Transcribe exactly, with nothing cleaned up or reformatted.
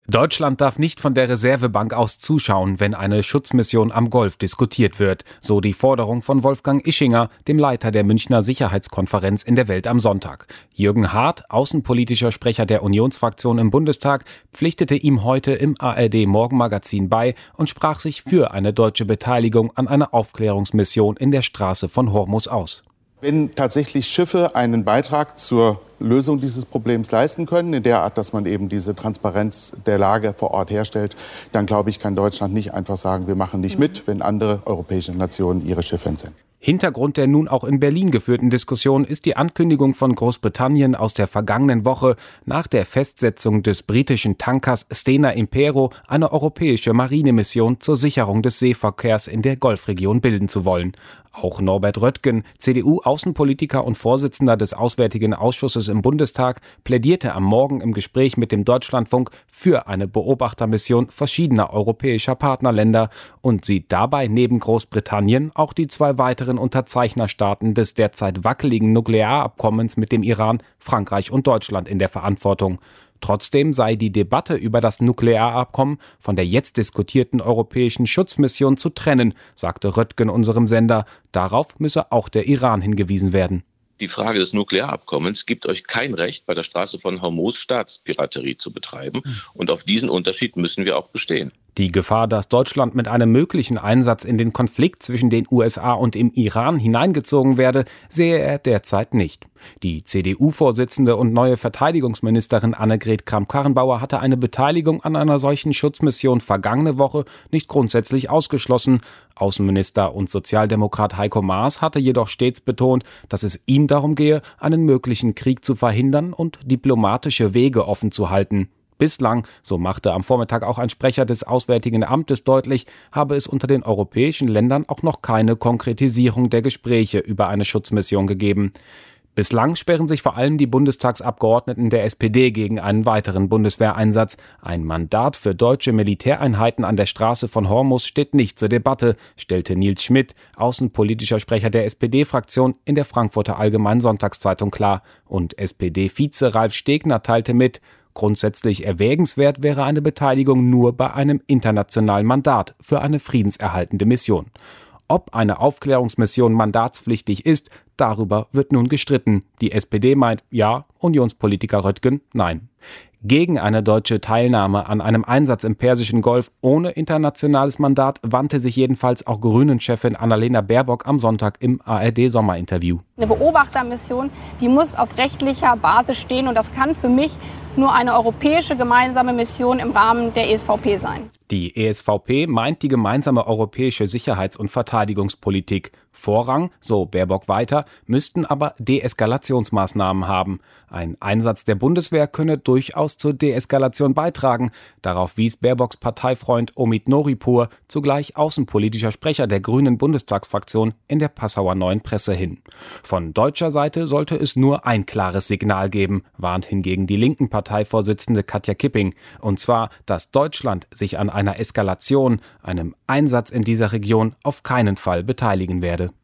Deutschland darf nicht von der Reservebank aus zuschauen, wenn eine Schutzmission am Golf diskutiert wird, so die Forderung von Wolfgang Ischinger, dem Leiter der Münchner Sicherheitskonferenz in der Welt am Sonntag. Jürgen Hart, außenpolitischer Sprecher der Unionsfraktion im Bundestag, pflichtete ihm heute im A R D-Morgenmagazin bei und sprach sich für eine deutsche Beteiligung an einer Aufklärungsmission in der Straße von Hormuz aus. Wenn tatsächlich Schiffe einen Beitrag zur Lösung dieses Problems leisten können, in der Art, dass man eben diese Transparenz der Lage vor Ort herstellt, dann glaube ich, kann Deutschland nicht einfach sagen, wir machen nicht mit, wenn andere europäische Nationen ihre Schiffe entsenden. Hintergrund der nun auch in Berlin geführten Diskussion ist die Ankündigung von Großbritannien aus der vergangenen Woche, nach der Festsetzung des britischen Tankers Stena Impero eine europäische Marinemission zur Sicherung des Seeverkehrs in der Golfregion bilden zu wollen. Auch Norbert Röttgen, C D U-Außenpolitiker und Vorsitzender des Auswärtigen Ausschusses im Bundestag, plädierte am Morgen im Gespräch mit dem Deutschlandfunk für eine Beobachtermission verschiedener europäischer Partnerländer und sieht dabei neben Großbritannien auch die zwei weiteren Unterzeichnerstaaten des derzeit wackeligen Nuklearabkommens mit dem Iran, Frankreich und Deutschland in der Verantwortung. Trotzdem sei die Debatte über das Nuklearabkommen von der jetzt diskutierten europäischen Schutzmission zu trennen, sagte Röttgen unserem Sender. Darauf müsse auch der Iran hingewiesen werden. Die Frage des Nuklearabkommens gibt euch kein Recht, bei der Straße von Hormuz Staatspiraterie zu betreiben. Und auf diesen Unterschied müssen wir auch bestehen. Die Gefahr, dass Deutschland mit einem möglichen Einsatz in den Konflikt zwischen den U S A und dem Iran hineingezogen werde, sehe er derzeit nicht. Die C D U-Vorsitzende und neue Verteidigungsministerin Annegret Kramp-Karrenbauer hatte eine Beteiligung an einer solchen Schutzmission vergangene Woche nicht grundsätzlich ausgeschlossen. Außenminister und Sozialdemokrat Heiko Maas hatte jedoch stets betont, dass es ihm darum gehe, einen möglichen Krieg zu verhindern und diplomatische Wege offen zu halten. Bislang, so machte am Vormittag auch ein Sprecher des Auswärtigen Amtes deutlich, habe es unter den europäischen Ländern auch noch keine Konkretisierung der Gespräche über eine Schutzmission gegeben. Bislang sperren sich vor allem die Bundestagsabgeordneten der S P D gegen einen weiteren Bundeswehreinsatz. Ein Mandat für deutsche Militäreinheiten an der Straße von Hormuz steht nicht zur Debatte, stellte Nils Schmidt, außenpolitischer Sprecher der S P D-Fraktion, in der Frankfurter Allgemeinen Sonntagszeitung klar. Und S P D-Vize Ralf Stegner teilte mit, grundsätzlich erwägenswert wäre eine Beteiligung nur bei einem internationalen Mandat für eine friedenserhaltende Mission. Ob eine Aufklärungsmission mandatspflichtig ist, darüber wird nun gestritten. Die S P D meint ja, Unionspolitiker Röttgen nein. Gegen eine deutsche Teilnahme an einem Einsatz im Persischen Golf ohne internationales Mandat wandte sich jedenfalls auch Grünen-Chefin Annalena Baerbock am Sonntag im A R D-Sommerinterview. Eine Beobachtermission, die muss auf rechtlicher Basis stehen und das kann für mich nur eine europäische gemeinsame Mission im Rahmen der E S V P sein. Die E S V P meint die gemeinsame europäische Sicherheits- und Verteidigungspolitik. Vorrang, so Baerbock weiter, müssten aber Deeskalationsmaßnahmen haben. Ein Einsatz der Bundeswehr könne durchaus zur Deeskalation beitragen. Darauf wies Baerbocks Parteifreund Omid Noripur, zugleich außenpolitischer Sprecher der Grünen Bundestagsfraktion, in der Passauer Neuen Presse hin. Von deutscher Seite sollte es nur ein klares Signal geben, warnt hingegen die linken Parteivorsitzende Katja Kipping. Und zwar, dass Deutschland sich an einer Eskalation, einem Einsatz in dieser Region auf keinen Fall beteiligen werde.